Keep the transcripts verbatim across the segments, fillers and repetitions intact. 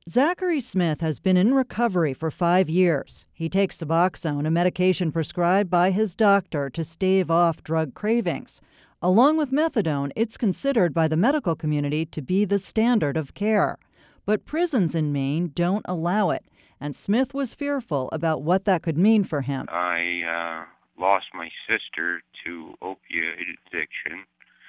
Zachary Smith has been in recovery for five years. He takes Suboxone, a medication prescribed by his doctor to stave off drug cravings. Along with methadone, it's considered by the medical community to be the standard of care. But prisons in Maine don't allow it, and Smith was fearful about what that could mean for him. I uh, lost my sister to opioid addiction,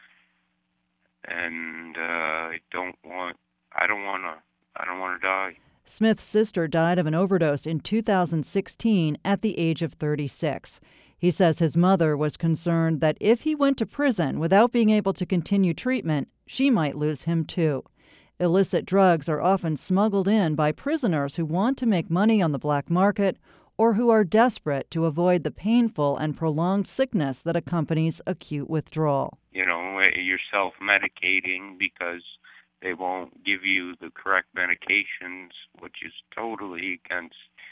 and uh, I don't want. I don't want to. I don't want to die. Smith's sister died of an overdose in two thousand sixteen at the age of thirty-six. He says his mother was concerned that if he went to prison without being able to continue treatment, she might lose him too. Illicit drugs are often smuggled in by prisoners who want to make money on the black market or who are desperate to avoid the painful and prolonged sickness that accompanies acute withdrawal. You know, you're self-medicating because they won't give you the correct medications, which is totally against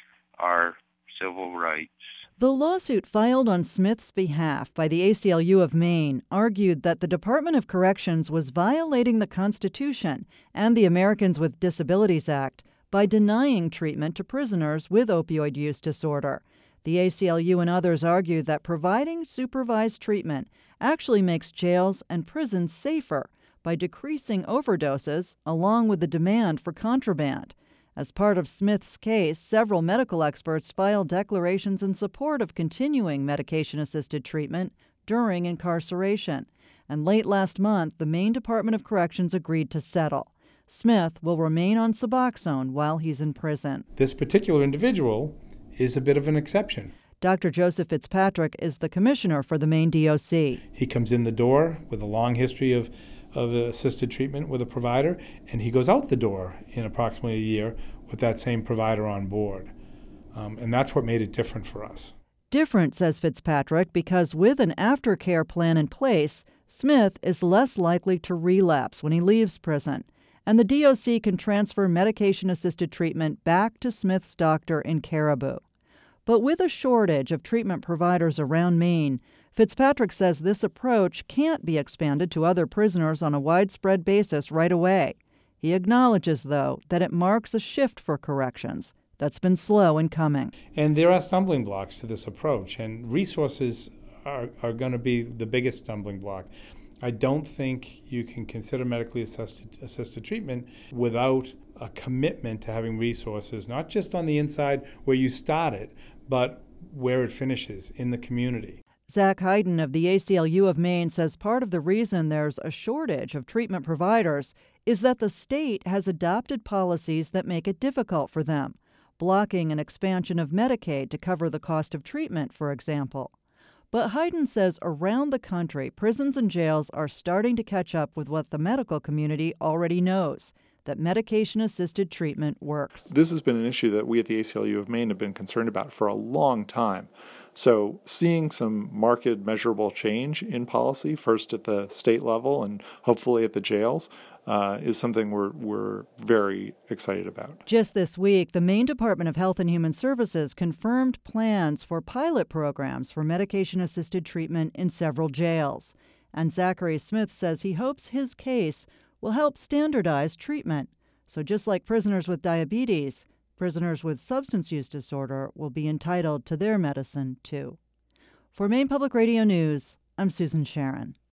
our civil rights. The lawsuit filed on Smith's behalf by the A C L U of Maine argued that the Department of Corrections was violating the Constitution and the Americans with Disabilities Act by denying treatment to prisoners with opioid use disorder. The A C L U and others argued that providing supervised treatment actually makes jails and prisons safer by decreasing overdoses along with the demand for contraband. As part of Smith's case, several medical experts filed declarations in support of continuing medication-assisted treatment during incarceration. And late last month, the Maine Department of Corrections agreed to settle. Smith will remain on Suboxone while he's in prison. This particular individual is a bit of an exception. Doctor Joseph Fitzpatrick is the commissioner for the Maine D O C. He comes in the door with a long history of of assisted treatment with a provider, and he goes out the door in approximately a year with that same provider on board. Um, and that's what made it different for us. Different, says Fitzpatrick, because with an aftercare plan in place, Smith is less likely to relapse when he leaves prison, and the D O C can transfer medication-assisted treatment back to Smith's doctor in Caribou. But with a shortage of treatment providers around Maine, Fitzpatrick says this approach can't be expanded to other prisoners on a widespread basis right away. He acknowledges, though, that it marks a shift for corrections that's been slow in coming. And there are stumbling blocks to this approach, and resources are, are going to be the biggest stumbling block. I don't think you can consider medically assisted, assisted treatment without a commitment to having resources, not just on the inside where you start it, but where it finishes, in the community. Zach Hayden of the A C L U of Maine says part of the reason there's a shortage of treatment providers is that the state has adopted policies that make it difficult for them, blocking an expansion of Medicaid to cover the cost of treatment, for example. But Hayden says around the country, prisons and jails are starting to catch up with what the medical community already knows, that medication-assisted treatment works. This has been an issue that we at the A C L U of Maine have been concerned about for a long time. So seeing some marked measurable change in policy, first at the state level and hopefully at the jails, uh, is something we're, we're very excited about. Just this week, the Maine Department of Health and Human Services confirmed plans for pilot programs for medication-assisted treatment in several jails. And Zachary Smith says he hopes his case will help standardize treatment. So just like prisoners with diabetes, prisoners with substance use disorder will be entitled to their medicine, too. For Maine Public Radio News, I'm Susan Sharon.